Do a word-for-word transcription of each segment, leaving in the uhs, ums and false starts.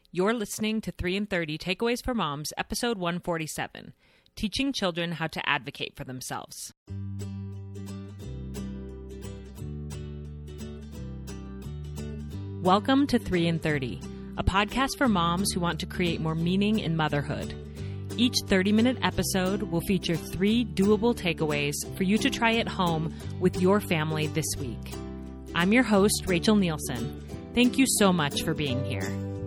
You're listening to three and thirty Takeaways for Moms, episode one forty-seven, Teaching Children How to Advocate for Themselves. Welcome to three and thirty, a podcast for moms who want to create more meaning in motherhood. Each thirty-minute episode will feature three doable takeaways for you to try at home with your family this week. I'm your host, Rachel Nielsen. Thank you so much for being here.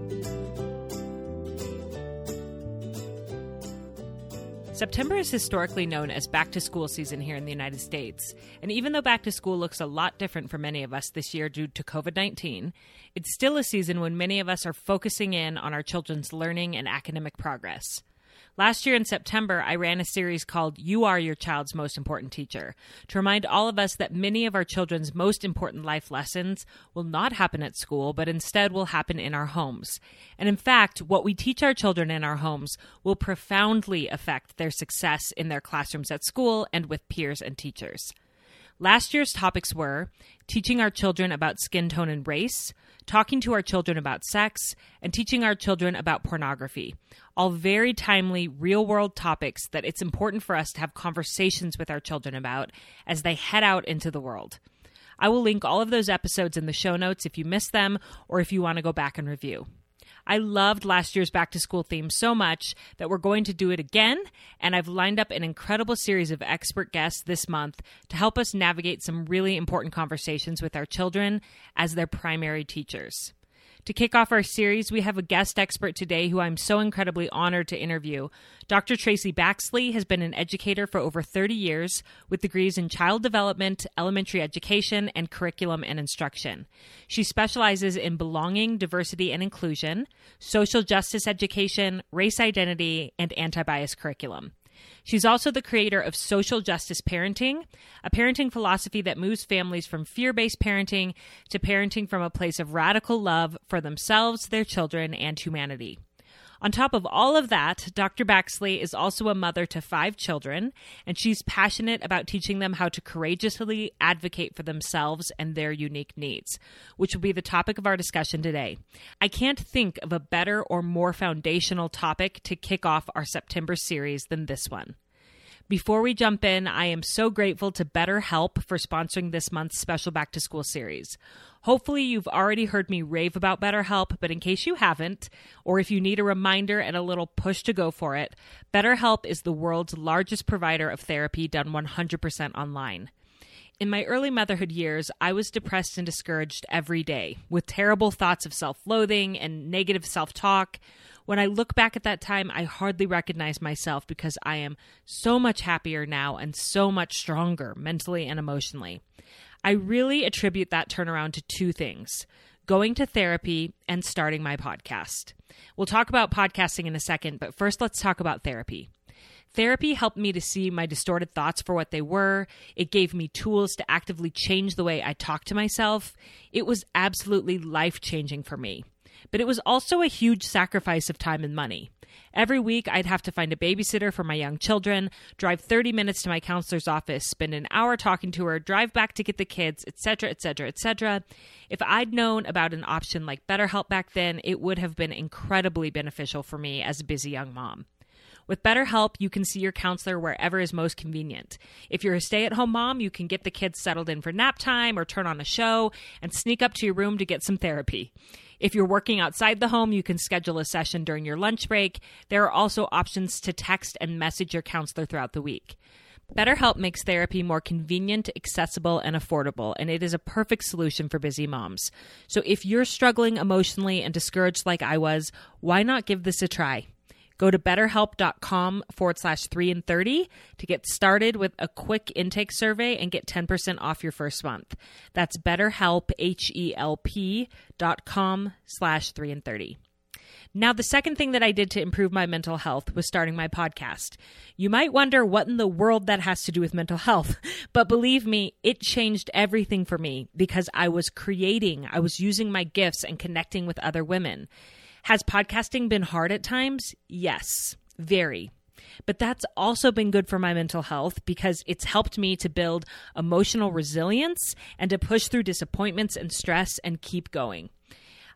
September is historically known as back-to-school season here in the United States, and even though back-to-school looks a lot different for many of us this year due to covid nineteen, it's still a season when many of us are focusing in on our children's learning and academic progress. Last year in September, I ran a series called You Are Your Child's Most Important Teacher to remind all of us that many of our children's most important life lessons will not happen at school, but instead will happen in our homes. And in fact, what we teach our children in our homes will profoundly affect their success in their classrooms at school and with peers and teachers. Last year's topics were teaching our children about skin tone and race, talking to our children about sex, and teaching our children about pornography. All very timely, real-world topics that it's important for us to have conversations with our children about as they head out into the world. I will link all of those episodes in the show notes if you missed them or if you want to go back and review. I loved last year's back-to-school theme so much that we're going to do it again, and I've lined up an incredible series of expert guests this month to help us navigate some really important conversations with our children as their primary teachers. To kick off our series, we have a guest expert today who I'm so incredibly honored to interview. Doctor Tracy Baxley has been an educator for over thirty years with degrees in child development, elementary education, and curriculum and instruction. She specializes in belonging, diversity, and inclusion, social justice education, race identity, and anti-bias curriculum. She's also the creator of Social Justice Parenting, a parenting philosophy that moves families from fear-based parenting to parenting from a place of radical love for themselves, their children, and humanity. On top of all of that, Doctor Baxley is also a mother to five children, and she's passionate about teaching them how to courageously advocate for themselves and their unique needs, which will be the topic of our discussion today. I can't think of a better or more foundational topic to kick off our September series than this one. Before we jump in, I am so grateful to BetterHelp for sponsoring this month's special back-to-school series. Hopefully you've already heard me rave about BetterHelp, but in case you haven't, or if you need a reminder and a little push to go for it, BetterHelp is the world's largest provider of therapy done one hundred percent online. In my early motherhood years, I was depressed and discouraged every day, with terrible thoughts of self-loathing and negative self-talk. When I look back at that time, I hardly recognize myself because I am so much happier now and so much stronger mentally and emotionally. I really attribute that turnaround to two things: going to therapy and starting my podcast. We'll talk about podcasting in a second, but first let's talk about therapy. Therapy helped me to see my distorted thoughts for what they were. It gave me tools to actively change the way I talk to myself. It was absolutely life-changing for me. But it was also a huge sacrifice of time and money. Every week, I'd have to find a babysitter for my young children, drive thirty minutes to my counselor's office, spend an hour talking to her, drive back to get the kids, et cetera, et cetera, et cetera. If I'd known about an option like BetterHelp back then, it would have been incredibly beneficial for me as a busy young mom. With BetterHelp, you can see your counselor wherever is most convenient. If you're a stay-at-home mom, you can get the kids settled in for nap time or turn on a show and sneak up to your room to get some therapy. If you're working outside the home, you can schedule a session during your lunch break. There are also options to text and message your counselor throughout the week. BetterHelp makes therapy more convenient, accessible, and affordable, and it is a perfect solution for busy moms. So if you're struggling emotionally and discouraged like I was, why not give this a try? Go to betterhelp.com forward slash three and 30 to get started with a quick intake survey and get ten percent off your first month. That's betterhelp, H-E-L-P dot com slash three and 30. Now, the second thing that I did to improve my mental health was starting my podcast. You might wonder what in the world that has to do with mental health, but believe me, it changed everything for me because I was creating, I was using my gifts and connecting with other women. Has podcasting been hard at times? Yes, very. But that's also been good for my mental health because it's helped me to build emotional resilience and to push through disappointments and stress and keep going.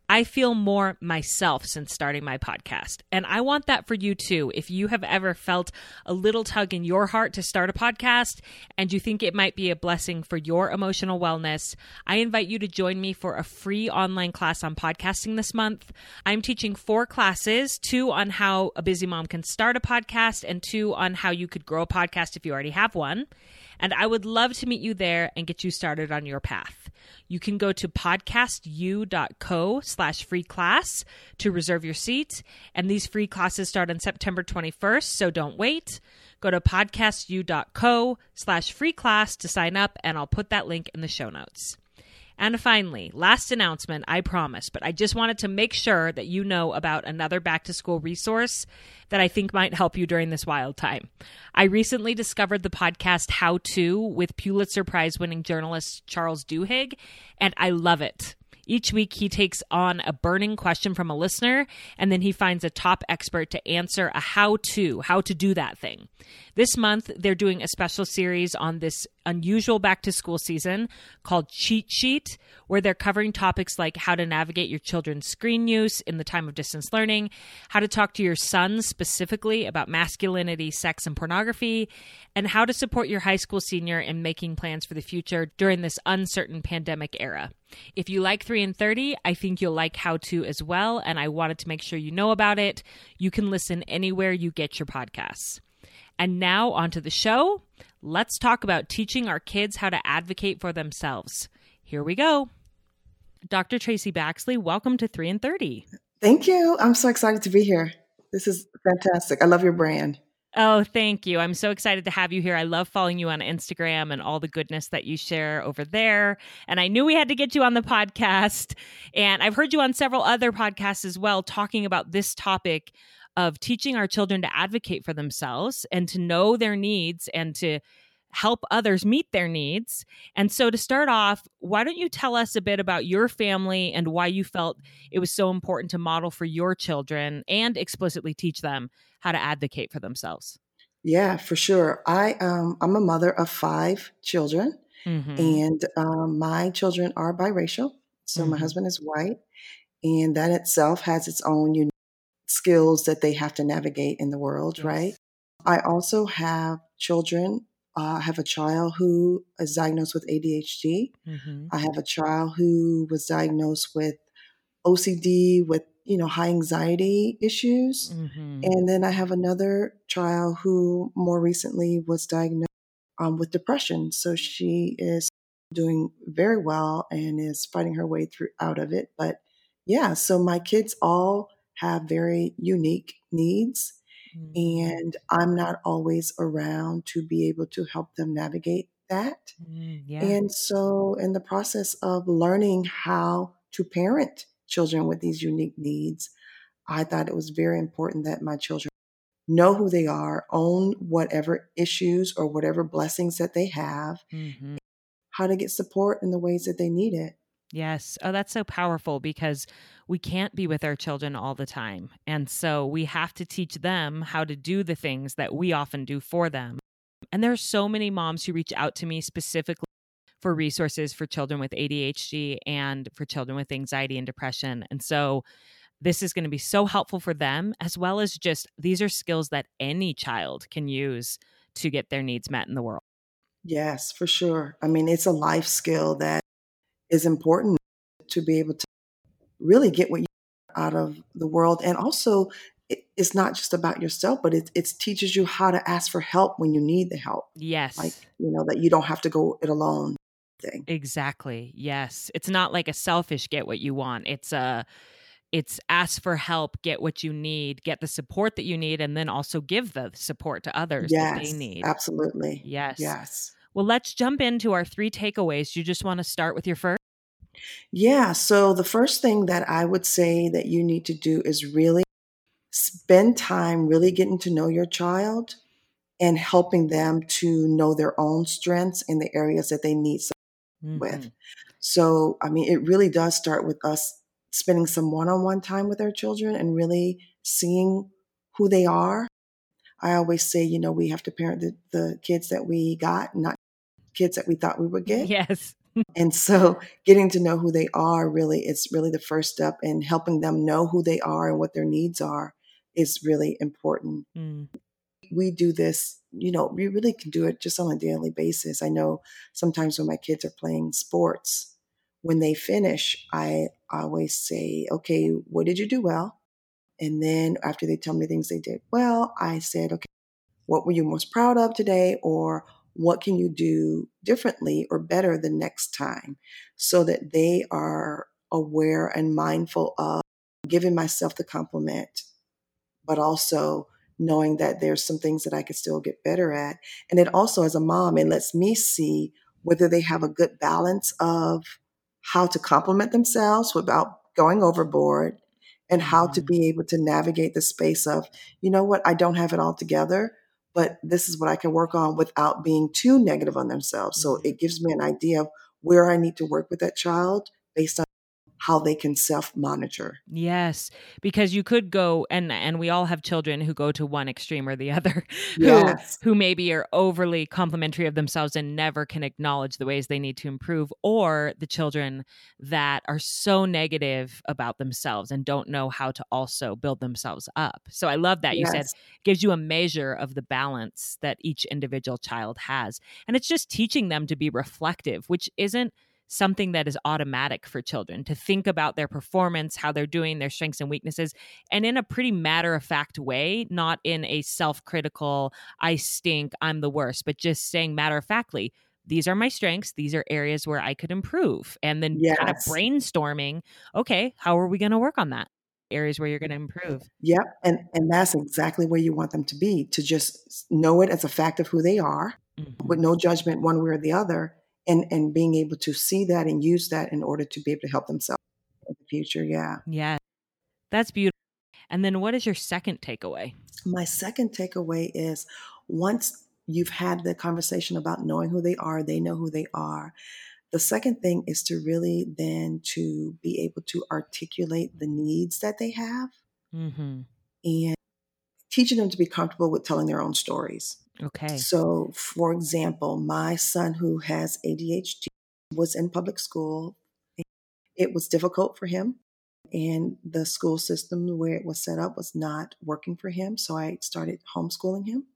I feel more myself since starting my podcast. And I want that for you too. If you have ever felt a little tug in your heart to start a podcast and you think it might be a blessing for your emotional wellness, I invite you to join me for a free online class on podcasting this month. I'm teaching four classes, two on how a busy mom can start a podcast and two on how you could grow a podcast if you already have one. And I would love to meet you there and get you started on your path. You can go to podcastu.co slash free class to reserve your seat. And these free classes start on September twenty-first, so don't wait. Go to podcastu.co slash free class to sign up, and I'll put that link in the show notes. And finally, last announcement, I promise, but I just wanted to make sure that you know about another back-to-school resource that I think might help you during this wild time. I recently discovered the podcast How To with Pulitzer Prize-winning journalist Charles Duhigg, and I love it. Each week, he takes on a burning question from a listener, and then he finds a top expert to answer a how-to, how to do that thing. This month, they're doing a special series on this unusual back-to-school season called Cheat Sheet, where they're covering topics like how to navigate your children's screen use in the time of distance learning, how to talk to your sons specifically about masculinity, sex, and pornography, and how to support your high school senior in making plans for the future during this uncertain pandemic era. If you like three and thirty, I think you'll like How To as well, and I wanted to make sure you know about it. You can listen anywhere you get your podcasts. And now onto the show. Let's talk about teaching our kids how to advocate for themselves. Here we go. Doctor Tracy Baxley, welcome to three and thirty. Thank you. I'm so excited to be here. This is fantastic. I love your brand. Oh, thank you. I'm so excited to have you here. I love following you on Instagram and all the goodness that you share over there. And I knew we had to get you on the podcast. And I've heard you on several other podcasts as well, talking about this topic of teaching our children to advocate for themselves and to know their needs and to help others meet their needs. And so to start off, why don't you tell us a bit about your family and why you felt it was so important to model for your children and explicitly teach them how to advocate for themselves? Yeah, for sure. I, um, I'm a mother of five children, mm-hmm. and um, my children are biracial. So mm-hmm. my husband is white, and that itself has its own unique skills that they have to navigate in the world, yes. right? I also have children. Uh, I have a child who is diagnosed with A D H D. Mm-hmm. I have a child who was diagnosed with O C D, with, you know, high anxiety issues. Mm-hmm. And then I have another child who more recently was diagnosed um, with depression. So she is doing very well and is fighting her way through out of it. But yeah, so my kids all have very unique needs. And I'm not always around to be able to help them navigate that. Mm, yeah. And so in the process of learning how to parent children with these unique needs, I thought it was very important that my children know who they are, own whatever issues or whatever blessings that they have, mm-hmm. how to get support in the ways that they need it. Yes. Oh, that's so powerful because we can't be with our children all the time. And so we have to teach them how to do the things that we often do for them. And there are so many moms who reach out to me specifically for resources for children with A D H D and for children with anxiety and depression. And so this is going to be so helpful for them, as well as just these are skills that any child can use to get their needs met in the world. Yes, for sure. I mean, it's a life skill that is important to be able to really get what you out of the world. And also, it, it's not just about yourself, but it, it teaches you how to ask for help when you need the help. Yes. Like, you know, that you don't have to go it alone thing. Exactly. Yes. It's not like a selfish get what you want. It's a, it's ask for help, get what you need, get the support that you need, and then also give the support to others yes, that they need. Absolutely. Yes. Yes. Well, let's jump into our three takeaways. You just want to start with your first? Yeah. So the first thing that I would say that you need to do is really spend time really getting to know your child and helping them to know their own strengths in the areas that they need support mm-hmm. with. So, I mean, it really does start with us spending some one-on-one time with our children and really seeing who they are. I always say, you know, we have to parent the, the kids that we got, not kids that we thought we would get. Yes. And so getting to know who they are really, it's really the first step in helping them know who they are and what their needs are is really important. Mm. We do this, you know, we really can do it just on a daily basis. I know sometimes when my kids are playing sports, when they finish, I always say, okay, what did you do well? And then after they tell me things they did well, I said, okay, what were you most proud of today? Or what can you do differently or better the next time? So that they are aware and mindful of giving myself the compliment, but also knowing that there's some things that I could still get better at. And it also, as a mom, it lets me see whether they have a good balance of how to compliment themselves without going overboard and how to Mhm. be able to navigate the space of, you know what, I don't have it all together, but this is what I can work on without being too negative on themselves. So Mhm. it gives me an idea of where I need to work with that child based on how they can self-monitor. Yes, because you could go and and we all have children who go to one extreme or the other, who Yes. who maybe are overly complimentary of themselves and never can acknowledge the ways they need to improve, or the children that are so negative about themselves and don't know how to also build themselves up. So I love that you said Yes. gives you a measure of the balance that each individual child has. And it's just teaching them to be reflective, which isn't something that is automatic for children, to think about their performance, how they're doing, their strengths and weaknesses, and in a pretty matter of fact way, not in a self critical, I stink, I'm the worst, but just saying matter of factly, these are my strengths, these are areas where I could improve. And then kind of Yes. brainstorming, okay, how are we going to work on that? Areas where you're going to improve. Yep, and and that's exactly where you want them to be, to just know it as a fact of who they are, with Mhm. no judgment one way or the other, and and being able to see that and use that in order to be able to help themselves in the future. Yeah. Yeah, that's beautiful. And then what is your second takeaway? My second takeaway is once you've had the conversation about knowing who they are, they know who they are. The second thing is to really then to be able to articulate the needs that they have Mm-hmm. and teaching them to be comfortable with telling their own stories. Okay. So, for example, my son who has A D H D was in public school. It was difficult for him, and the school system where it was set up was not working for him. So, I started homeschooling him.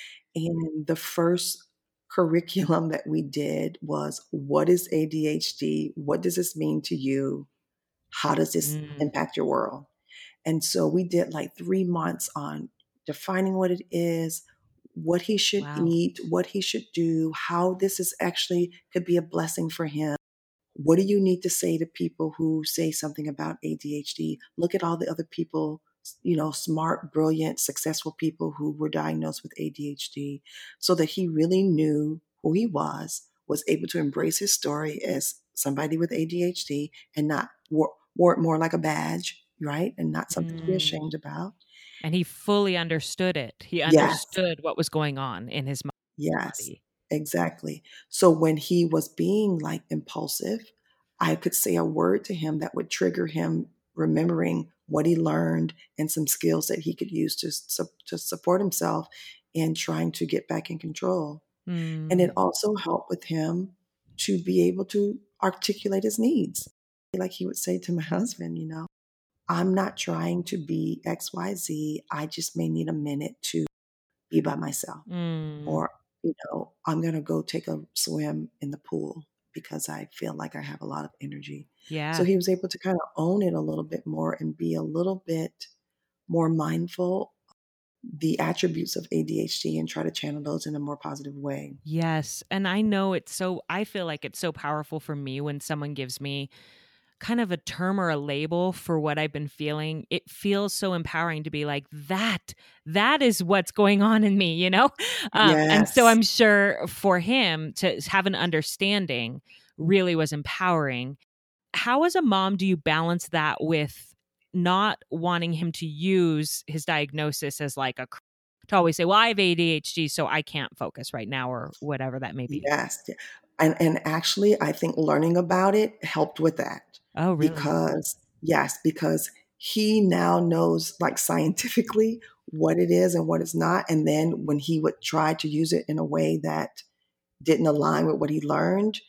And the first curriculum that we did was, what is A D H D? What does this mean to you? How does this Mm. impact your world? And so we did like three months on defining what it is, what he should Wow. eat, what he should do, how this is actually could be a blessing for him. What do you need to say to people who say something about A D H D? Look at all the other people, you know, smart, brilliant, successful people who were diagnosed with A D H D, so that he really knew who he was, was able to embrace his story as somebody with A D H D and not wore, wore it more like a badge, right? And not something to be Mm. ashamed about. And he fully understood it. He Yes. understood what was going on in his Yes, body. exactly. So when he was being like impulsive, I could say a word to him that would trigger him remembering what he learned and some skills that he could use to su- to support himself in trying to get back in control. And it Mm. also helped with him to be able to articulate his needs. Like he would say to my husband, you know, I'm not trying to be X Y Z. I just may need a minute to be by myself. Mm. Or, you know, I'm going to go take a swim in the pool because I feel like I have a lot of energy. So Yeah. he was able to kind of own it a little bit more and be a little bit more mindful the attributes of A D H D and try to channel those in a more positive way. Yes. And I know it's so, I feel like it's so powerful for me when someone gives me kind of a term or a label for what I've been feeling. It feels so empowering to be like, that, that is what's going on in me, you know? Um, and so Yes. I'm sure for him to have an understanding really was empowering. How, as a mom, do you balance that with not wanting him to use his diagnosis as like a cr- to always say, well, I have A D H D, so I can't focus right now, or whatever that may be? Yes. Yeah. And and actually I think learning about it helped with that Oh, really? because yes, because he now knows like scientifically what it is and what it's not. And then when he would try to use it in a way that didn't align with what he learned,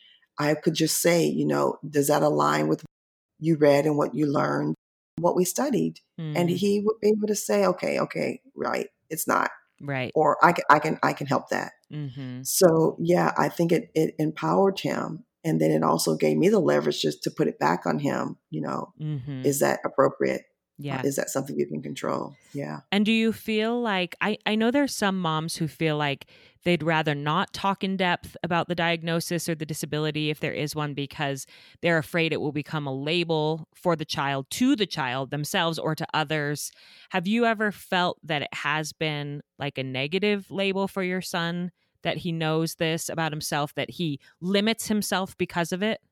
I could just say, you know, does that align with what you read and what you learned, what we studied? Mm. And he would be able to say, okay, okay, right, it's not. Right. Or I can, I can, I can help that. Mm-hmm. So yeah, I think it, it empowered him. And then it also gave me the leverage just to put it back on him. You know, Mm-hmm. is that appropriate? Yeah. Uh, is that something you can control? Yeah. And do you feel like, I, I know there's some moms who feel like they'd rather not talk in depth about the diagnosis or the disability if there is one because they're afraid it will become a label for the child, to the child themselves or to others. Have you ever felt that it has been like a negative label for your son, that he knows this about himself, that he limits himself because of it?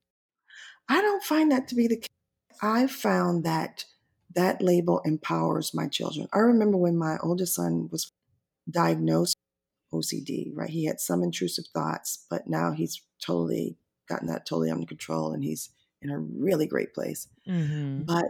I don't find that to be the case. I found that that label empowers my children. I remember when my oldest son was diagnosed with O C D, right? He had some intrusive thoughts, but now he's totally gotten that totally under control and he's in a really great place. Mm-hmm. But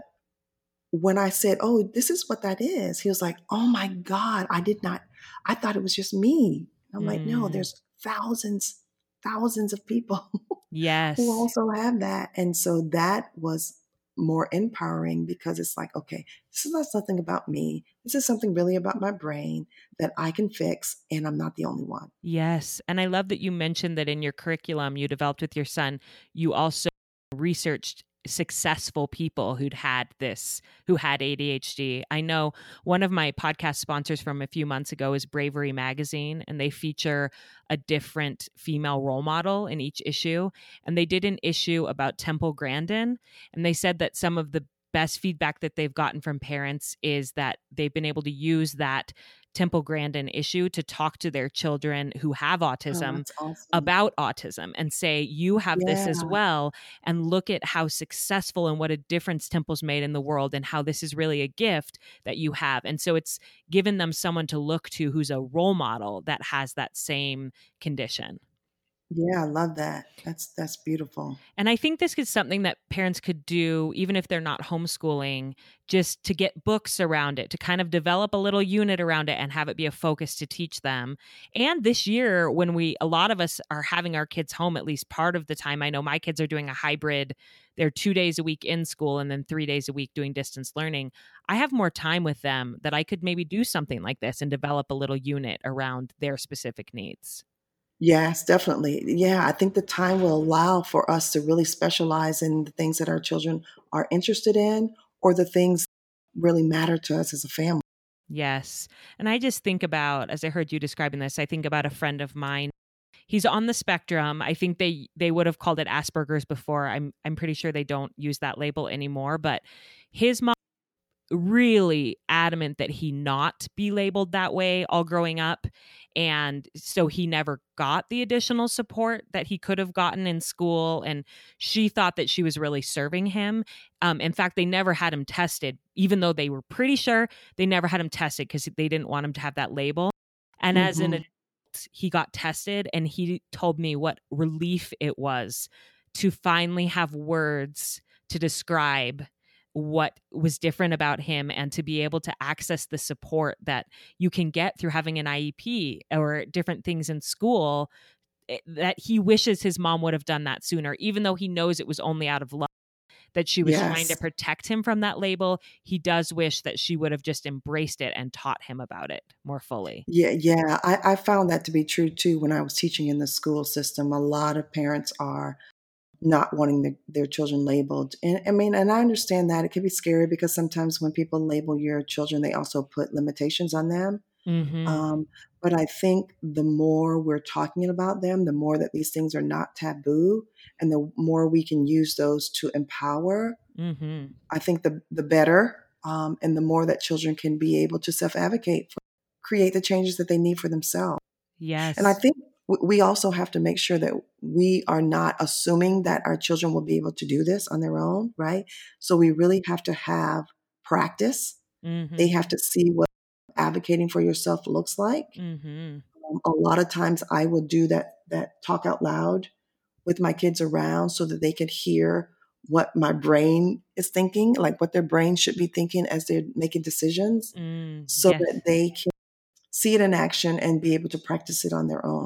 when I said, oh, this is what that is, he was like, oh my God, I did not, I thought it was just me. I'm mm. like, no, there's thousands, thousands of people yes. who also have that. And so that was more empowering because it's like, okay, this is not something about me. This is something really about my brain that I can fix, and I'm not the only one. Yes. And I love that you mentioned that in your curriculum you developed with your son, you also researched successful people who'd had this, who had A D H D. I know one of my podcast sponsors from a few months ago is Bravery Magazine, and they feature a different female role model in each issue. And they did an issue about Temple Grandin, and they said that some of the best feedback that they've gotten from parents is that they've been able to use that Temple Grandin issue to talk to their children who have autism oh, awesome. about autism and say, you have yeah. this as well. And look at how successful and what a difference Temple's made in the world and how this is really a gift that you have. And so it's given them someone to look to who's a role model that has that same condition. Yeah, I love that. That's that's beautiful. And I think this is something that parents could do, even if they're not homeschooling, just to get books around it, to kind of develop a little unit around it and have it be a focus to teach them. And this year, when we, a lot of us are having our kids home at least part of the time. I know my kids are doing a hybrid. They're two days a week in school and then three days a week doing distance learning. I have more time with them that I could maybe do something like this and develop a little unit around their specific needs. Yes, definitely. Yeah, I think the time will allow for us to really specialize in the things that our children are interested in or the things that really matter to us as a family. Yes. And I just think about, as I heard you describing this, I think about a friend of mine. He's on the spectrum. I think they they would have called it Asperger's before. I'm I'm pretty sure they don't use that label anymore, but his mom really adamant that he not be labeled that way all growing up. And so he never got the additional support that he could have gotten in school. And she thought that she was really serving him. Um, in fact, they never had him tested, even though they were pretty sure. They never had him tested because they didn't want him to have that label. And mm-hmm. as an adult, he got tested, and he told me what relief it was to finally have words to describe what was different about him and to be able to access the support that you can get through having an I E P or different things in school, that he wishes his mom would have done that sooner, even though he knows it was only out of love that she was yes. trying to protect him from that label. He does wish that she would have just embraced it and taught him about it more fully. Yeah, yeah. I, I found that to be true too when I was teaching in the school system. A lot of parents are not wanting the, their children labeled. And I mean, and I understand that it can be scary because sometimes when people label your children, they also put limitations on them. Mm-hmm. Um, but I think the more we're talking about them, the more that these things are not taboo and the more we can use those to empower, mm-hmm. I think the, the better. Um, and the more that children can be able to self-advocate, for, create the changes that they need for themselves. Yes. And I think we also have to make sure that we are not assuming that our children will be able to do this on their own, right? So we really have to have practice. Mm-hmm. They have to see what advocating for yourself looks like. Mm-hmm. Um, a lot of times I will do that, that talk out loud with my kids around so that they can hear what my brain is thinking, like what their brain should be thinking as they're making decisions, mm, so yes. that they can see it in action and be able to practice it on their own.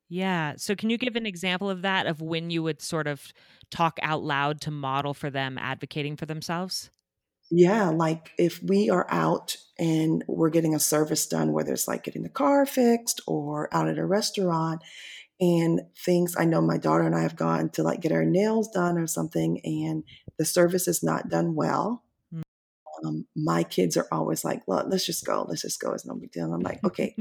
Yeah. So can you give an example of that, of when you would sort of talk out loud to model for them advocating for themselves? Yeah, like if we are out and we're getting a service done, whether it's like getting the car fixed or out at a restaurant, and things, I know my daughter and I have gone to like get our nails done or something, and the service is not done well. Mm. Um, my kids are always like, "Look, let's just go. Let's just go. It's no big deal." And I'm like, "Okay,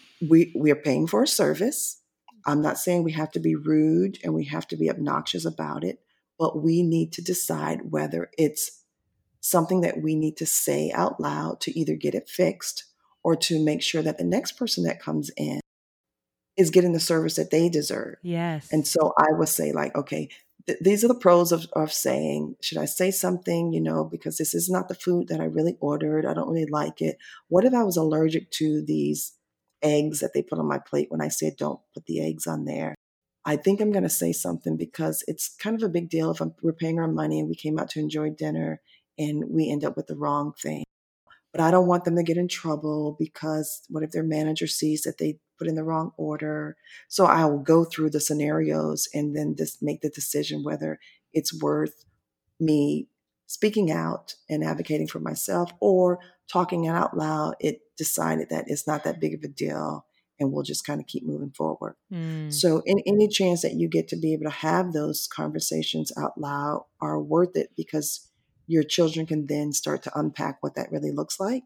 we we are paying for a service. I'm not saying we have to be rude and we have to be obnoxious about it, but we need to decide whether it's something that we need to say out loud to either get it fixed or to make sure that the next person that comes in is getting the service that they deserve." And Yes. so I would say, like, okay, th- these are the pros of, of saying, should I say something, you know, because this is not the food that I really ordered. I don't really like it. What if I was allergic to these eggs that they put on my plate when I said, don't put the eggs on there? I think I'm going to say something because it's kind of a big deal if I'm, we're paying our money and we came out to enjoy dinner and we end up with the wrong thing. But I don't want them to get in trouble because what if their manager sees that they put in the wrong order? So I will go through the scenarios and then just make the decision whether it's worth me speaking out and advocating for myself or talking it out loud. It decided that it's not that big of a deal and we'll just kind of keep moving forward. Mm. So in any chance that you get to be able to have those conversations out loud are worth it because your children can then start to unpack what that really looks like.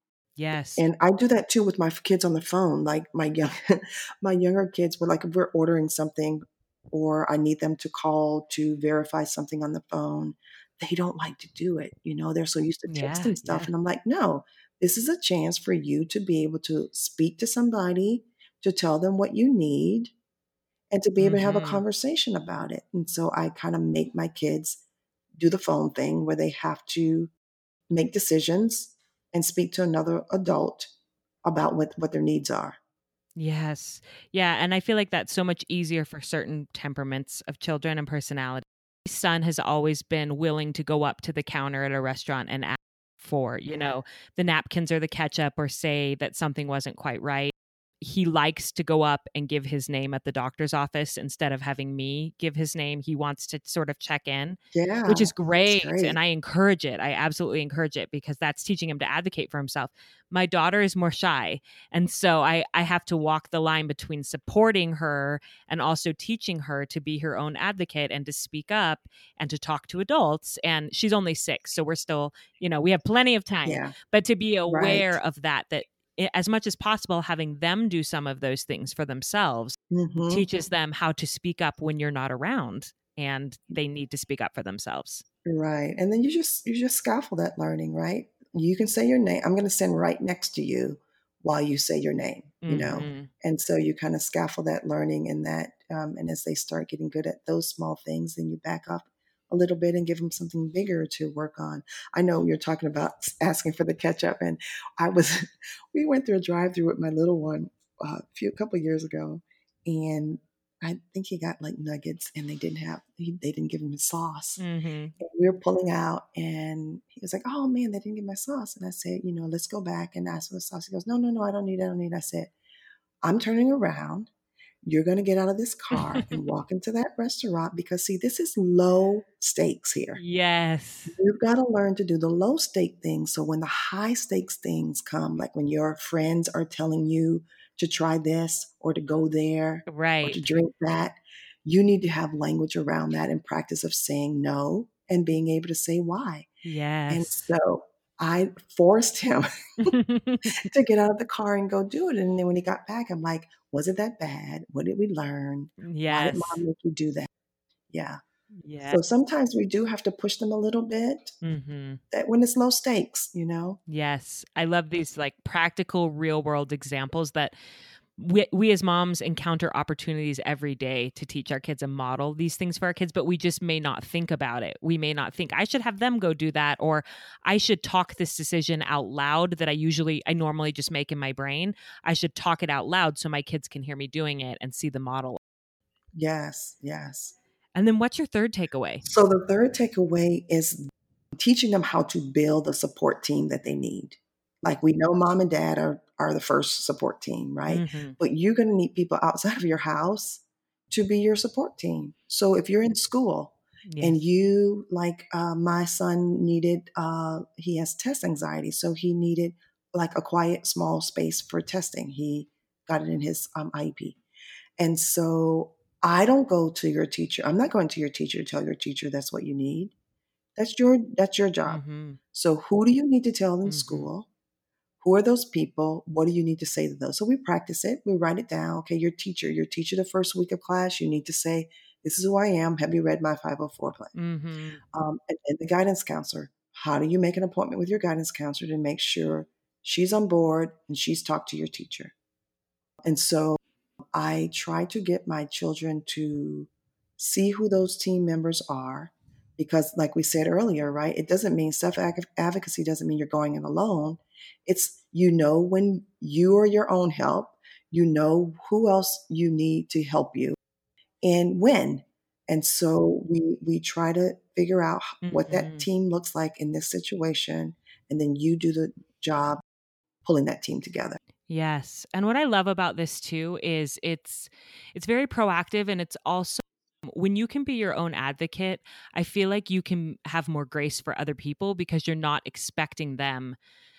Yes. And I do that too with my kids on the phone. Like my young, my younger kids were like, if we're ordering something or I need them to call to verify something on the phone, they don't like to do it. You know, they're so used to Yeah. texting stuff. Yeah. And I'm like, no, this is a chance for you to be able to speak to somebody, to tell them what you need, and to be able to have a Hmm. conversation about it. And so I kind of make my kids do the phone thing where they have to make decisions and speak to another adult about what, what their needs are. Yes. Yeah. And I feel like that's so much easier for certain temperaments of children and personality. My son has always been willing to go up to the counter at a restaurant and ask for, you know, the napkins or the ketchup, or say that something wasn't quite right. He likes to go up and give his name at the doctor's office instead of having me give his name. He wants to sort of check in, which Yeah, is that's great. And great. I encourage it. I absolutely encourage it because that's teaching him to advocate for himself. My daughter is more shy. And so I, I have to walk the line between supporting her and also teaching her to be her own advocate and to speak up and to talk to adults. And she's only six. So we're still, you know, we have plenty of time, Yeah, but to be right. aware of that, that i- as much as possible, having them do some of those things for themselves Hmm. teaches them how to speak up when you're not around and they need to speak up for themselves. Right. And then you just you just scaffold that learning, right? You can say your name. I'm going to stand right next to you while you say your name, you know. Hmm. And so you kind of scaffold that learning and that um, and as they start getting good at those small things, then you back up a little bit and give them something bigger to work on. I know you're talking about asking for the ketchup, and I was we went through a drive-through with my little one uh, a few a couple of years ago, and I think he got like nuggets, and they didn't have he, they didn't give him his sauce. Hmm. And we were pulling out, and he was like, "Oh man, they didn't get my sauce." And I said, "You know, let's go back and ask for the sauce." He goes, "No, no, no, I don't need it. I don't need it." I said, "I'm turning around. You're going to get out of this car and walk into that restaurant because, see, this is low stakes here. Yes. You've got to learn to do the low stake things. So when the high stakes things come, like when your friends are telling you to try this or to go there or to Right. drink that, you need to have language around that and practice of saying no and being able to say why." And Yes. so I forced him to get out of the car and go do it. And then when he got back, I'm like, was it that bad? What did we learn? Why did Yes. mom make you do that? Yeah. Yeah. So sometimes we do have to push them a little bit Hmm. that when it's low stakes, you know? Yes. I love these like practical real world examples that we, we as moms encounter opportunities every day to teach our kids and model these things for our kids, but we just may not think about it. We may not think I should have them go do that, or I should talk this decision out loud that I usually, I normally just make in my brain. I should talk it out loud so my kids can hear me doing it and see the model. Yes, yes. And then what's your third takeaway? So the third takeaway is teaching them how to build a support team that they need. Like we know mom and dad are are the first support team, right? Mm-hmm. But you're going to need people outside of your house to be your support team. So if you're in school Yes. and you, like uh, my son needed, uh, he has test anxiety. So he needed like a quiet, small space for testing. He got it in his um, I E P. And so I don't go to your teacher. I'm not going to your teacher to tell your teacher that's what you need. That's your, that's your job. Mm-hmm. So who do you need to tell in Mm-hmm. school? Who are those people? What do you need to say to those? So we practice it. We write it down. Okay, your teacher, your teacher the first week of class, you need to say, this is who I am. Have you read my five oh four plan? Mm-hmm. Um, and, and the guidance counselor, how do you make an appointment with your guidance counselor to make sure she's on board and she's talked to your teacher? And so I try to get my children to see who those team members are, because like we said earlier, right, it doesn't mean self-advocacy doesn't mean you're going in alone. It's, you know, when you are your own help, you know who else you need to help you and when. And so we we try to figure out what that Mm-hmm. team looks like in this situation, and then you do the job pulling that team together. Yes. And what I love about this too is it's it's very proactive, and it's also when you can be your own advocate, I feel like you can have more grace for other people because you're not expecting them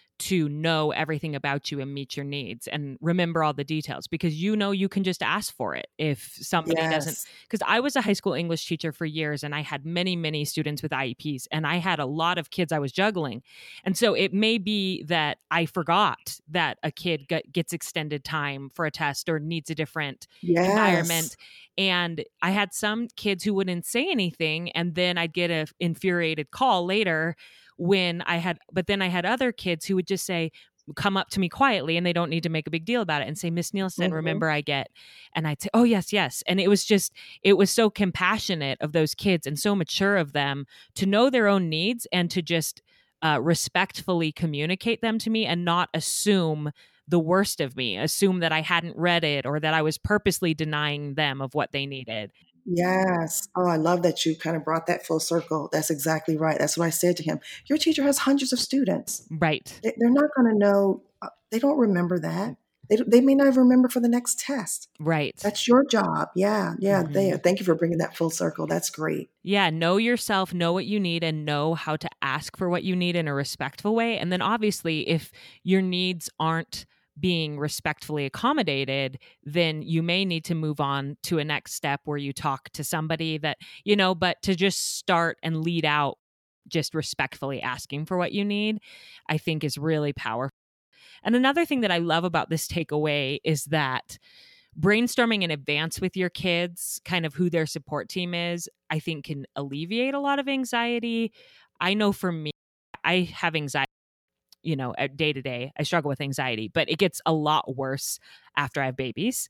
to know everything about you and meet your needs and remember all the details, because you know you can just ask for it if somebody Yes. doesn't. Because I was a high school English teacher for years, and I had many, many students with I E Ps, and I had a lot of kids I was juggling. And so it may be that I forgot that a kid get, gets extended time for a test or needs a different Yes. environment. And I had some kids who wouldn't say anything, and then I'd get an infuriated call later when I had, but then I had other kids who would just say, come up to me quietly, and they don't need to make a big deal about it, and say, Miss Nielsen, Mm-hmm. remember I get, and I'd say, oh, yes, yes. And it was just, it was so compassionate of those kids and so mature of them to know their own needs and to just uh, respectfully communicate them to me and not assume the worst of me, assume that I hadn't read it or that I was purposely denying them of what they needed. Yes. Oh, I love that you kind of brought that full circle. That's exactly right. That's what I said to him. Your teacher has hundreds of students. Right. They, they're not going to know. Uh, they don't remember that. They, they may not even remember for the next test. Right. That's your job. Yeah. Yeah. Mm-hmm. There. Thank you for bringing that full circle. That's great. Yeah. Know yourself, know what you need, and know how to ask for what you need in a respectful way. And then obviously, if your needs aren't being respectfully accommodated, then you may need to move on to a next step where you talk to somebody that, you know, but to just start and lead out just respectfully asking for what you need, I think is really powerful. And another thing that I love about this takeaway is that brainstorming in advance with your kids, kind of who their support team is, I think can alleviate a lot of anxiety. I know for me, I have anxiety. You know, day to day, I struggle with anxiety, but it gets a lot worse after I have babies.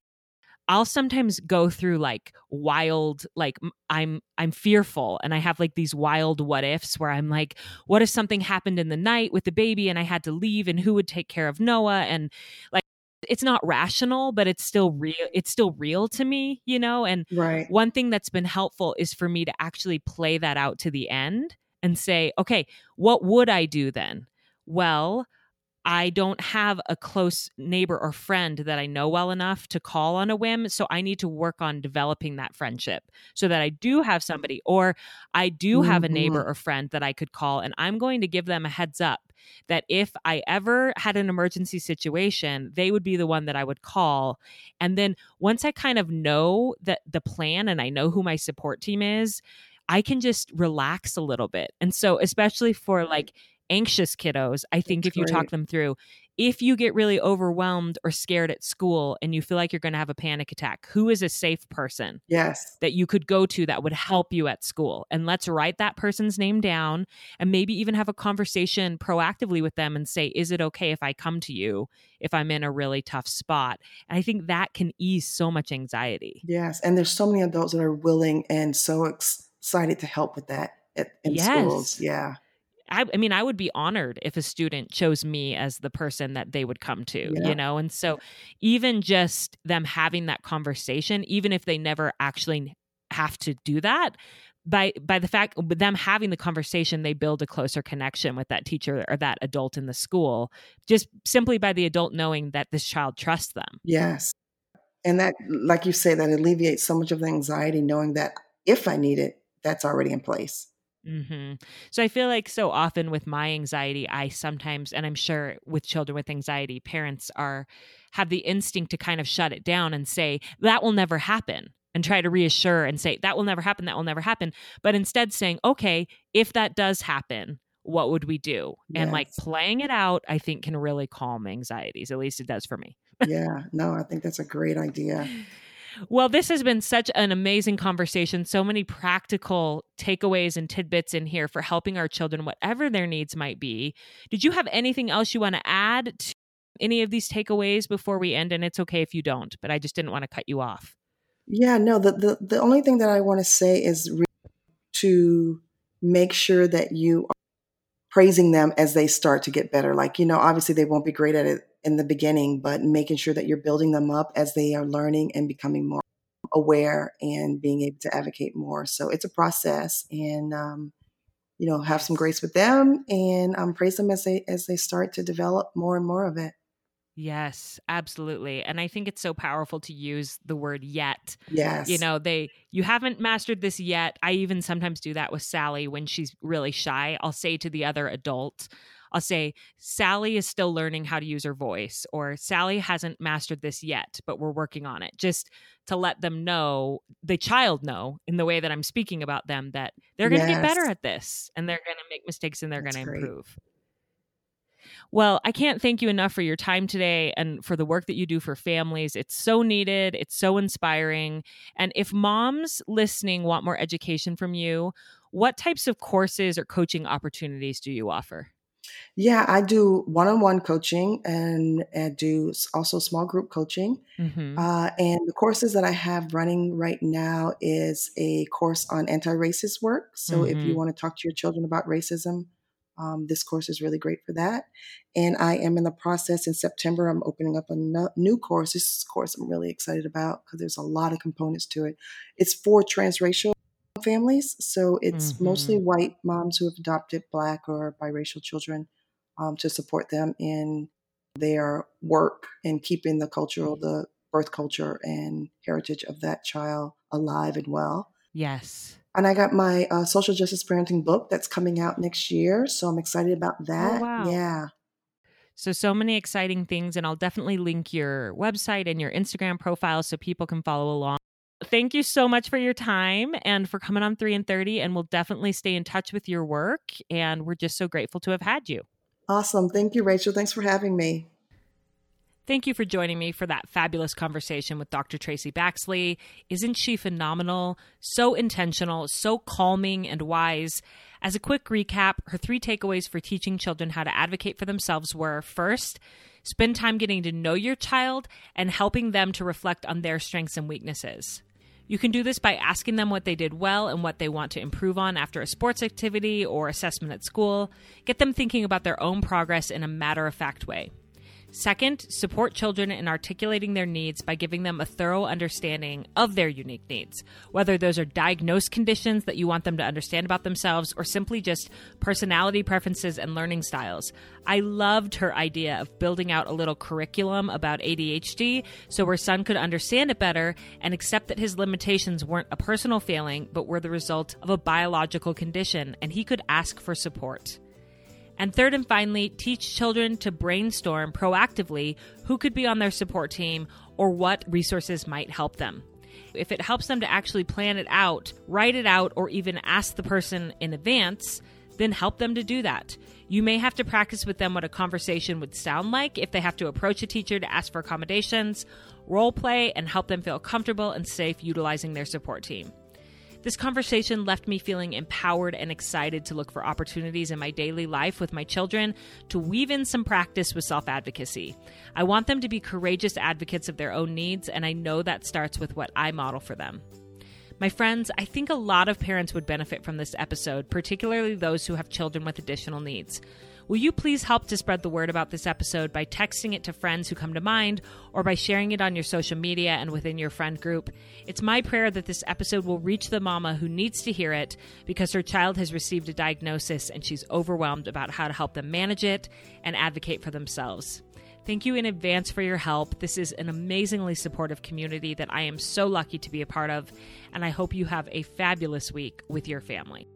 I'll sometimes go through like wild, like I'm, I'm fearful, and I have like these wild what ifs where I'm like, what if something happened in the night with the baby and I had to leave, and who would take care of Noah? And like, it's not rational, but it's still real. It's still real to me, you know? And right. One thing that's been helpful is for me to actually play that out to the end and say, okay, what would I do then? Well, I don't have a close neighbor or friend that I know well enough to call on a whim. So I need to work on developing that friendship so that I do have somebody, or I do have a neighbor or friend that I could call, and I'm going to give them a heads up that if I ever had an emergency situation, they would be the one that I would call. And then once I kind of know that the plan and I know who my support team is, I can just relax a little bit. And so especially for like anxious kiddos, I think That's if you great. talk them through, if you get really overwhelmed or scared at school and you feel like you're going to have a panic attack, who is a safe person Yes. that you could go to that would help you at school? And let's write that person's name down and maybe even have a conversation proactively with them and say, is it okay if I come to you if I'm in a really tough spot? And I think that can ease so much anxiety. Yes. And there's so many adults that are willing and so ex- excited to help with that at, in Yes. schools. Yeah. I, I mean, I would be honored if a student chose me as the person that they would come to, Yeah. you know? And so even just them having that conversation, even if they never actually have to do that, by by the fact with them having the conversation, they build a closer connection with that teacher or that adult in the school, just simply by the adult knowing that this child trusts them. Yes. And that, like you say, that alleviates so much of the anxiety, knowing that if I need it, that's already in place. Mm-hmm. So I feel like so often with my anxiety, I sometimes, and I'm sure with children with anxiety, parents are have the instinct to kind of shut it down and say, that will never happen, and try to reassure and say, that will never happen, that will never happen. But instead saying, okay, if that does happen, what would we do? Yes. And like playing it out, I think can really calm anxieties. At least it does for me. Yeah, no, I think that's a great idea. Well, this has been such an amazing conversation. So many practical takeaways and tidbits in here for helping our children, whatever their needs might be. Did you have anything else you want to add to any of these takeaways before we end? And it's okay if you don't, but I just didn't want to cut you off. Yeah, no, the, the, the only thing that I want to say is re- to make sure that you are praising them as they start to get better. Like, you know, obviously they won't be great at it in the beginning, but making sure that you're building them up as they are learning and becoming more aware and being able to advocate more. So it's a process, and, um, you know, have some grace with them and um, praise them as they, as they start to develop more and more of it. Yes, absolutely. And I think it's so powerful to use the word yet. Yes. You know, they, you haven't mastered this yet. I even sometimes do that with Sally when she's really shy. I'll say to the other adult, I'll say, Sally is still learning how to use her voice, or Sally hasn't mastered this yet, but we're working on it. Just to let them know, the child know in the way that I'm speaking about them, that they're going to Yes. get better at this, and they're going to make mistakes, and they're going to That's great. improve. Well, I can't thank you enough for your time today and for the work that you do for families. It's so needed. It's so inspiring. And if moms listening want more education from you, what types of courses or coaching opportunities do you offer? Yeah, I do one-on-one coaching, and, and do also small group coaching. Mm-hmm. Uh, and the courses that I have running right now is a course on anti-racist work. So Mm-hmm. if you want to talk to your children about racism, um, this course is really great for that. And I am in the process in September, I'm opening up a no- new course. This course I'm really excited about because there's a lot of components to it. It's for transracial families. So it's Mm-hmm. mostly white moms who have adopted Black or biracial children, um, to support them in their work and keeping the cultural, the birth culture and heritage of that child alive and well. Yes. And I got my uh, social justice parenting book that's coming out next year. So I'm excited about that. Oh, wow. Yeah. So, so many exciting things. And I'll definitely link your website and your Instagram profile so people can follow along. Thank you so much for your time and for coming on three and thirty. And we'll definitely stay in touch with your work. And we're just so grateful to have had you. Awesome. Thank you, Rachel. Thanks for having me. Thank you for joining me for that fabulous conversation with Doctor Tracy Baxley. Isn't she phenomenal? So intentional, so calming and wise. As a quick recap, her three takeaways for teaching children how to advocate for themselves were: first, spend time getting to know your child and helping them to reflect on their strengths and weaknesses. You can do this by asking them what they did well and what they want to improve on after a sports activity or assessment at school. Get them thinking about their own progress in a matter-of-fact way. Second, support children in articulating their needs by giving them a thorough understanding of their unique needs, whether those are diagnosed conditions that you want them to understand about themselves or simply just personality preferences and learning styles. I loved her idea of building out a little curriculum about A D H D so her son could understand it better and accept that his limitations weren't a personal failing, but were the result of a biological condition, and he could ask for support. And third and finally, teach children to brainstorm proactively who could be on their support team or what resources might help them. If it helps them to actually plan it out, write it out, or even ask the person in advance, then help them to do that. You may have to practice with them what a conversation would sound like if they have to approach a teacher to ask for accommodations, role play, and help them feel comfortable and safe utilizing their support team. This conversation left me feeling empowered and excited to look for opportunities in my daily life with my children to weave in some practice with self-advocacy. I want them to be courageous advocates of their own needs, and I know that starts with what I model for them. My friends, I think a lot of parents would benefit from this episode, particularly those who have children with additional needs. Will you please help to spread the word about this episode by texting it to friends who come to mind or by sharing it on your social media and within your friend group? It's my prayer that this episode will reach the mama who needs to hear it because her child has received a diagnosis and she's overwhelmed about how to help them manage it and advocate for themselves. Thank you in advance for your help. This is an amazingly supportive community that I am so lucky to be a part of, and I hope you have a fabulous week with your family.